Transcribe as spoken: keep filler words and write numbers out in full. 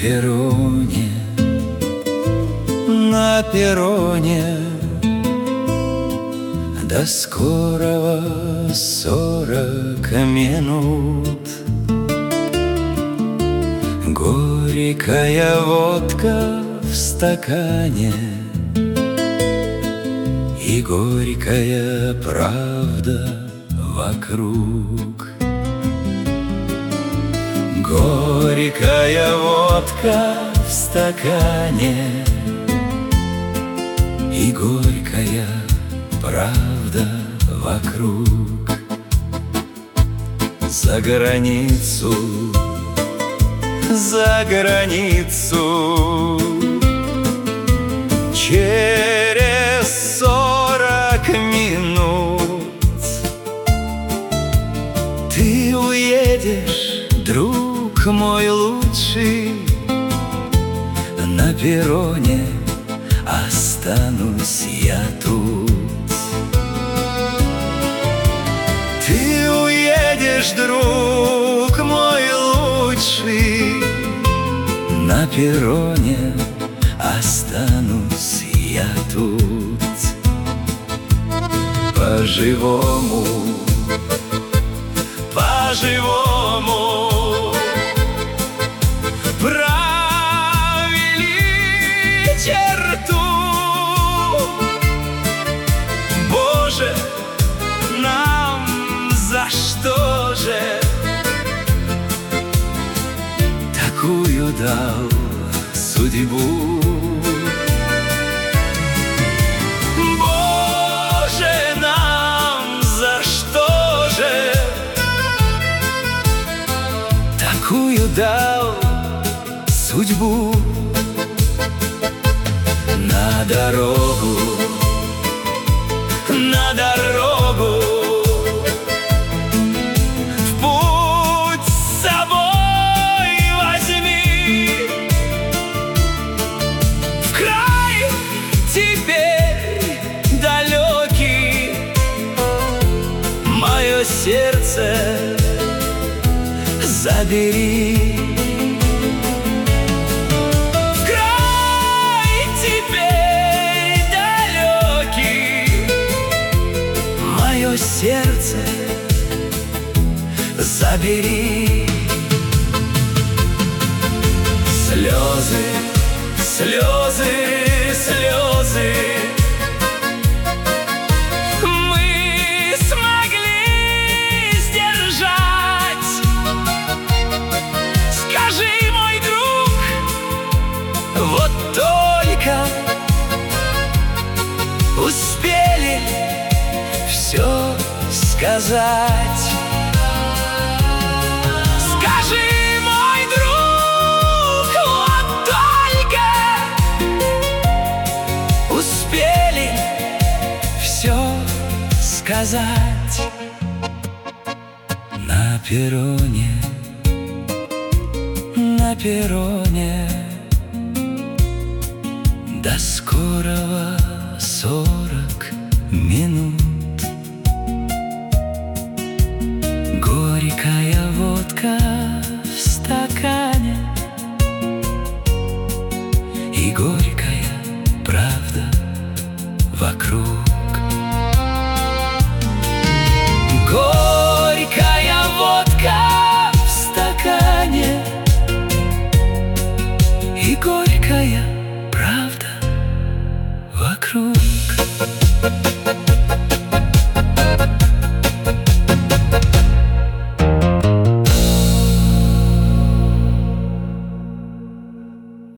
перроне, на перроне до скорого сорок минут. Горькая водка в стакане и горькая правда вокруг. Горькая водка в стакане и горькая правда вокруг. За границу, за границу, через сорок минут ты уедешь, друг мой лучший. На перроне останусь я тут. Ты уедешь, друг мой лучший. На перроне останусь я тут. По-живому, по-живому провели черту. Боже, нам за что же такую дал судьбу? Боже, нам за что же такую дал судьбу? На дорогу, на дорогу, в путь с собой возьми. В край теперь далекий мое сердце забери. Сердце забери. Слезы, слезы, слезы мы смогли сдержать. Скажи, мой друг, вот только успели все сказать. Скажи, мой друг, вот только успели все сказать. На перроне, на перроне до скорого сорок минут. Горькая водка в стакане и горькая правда вокруг. Горькая водка в стакане и горькая правда вокруг.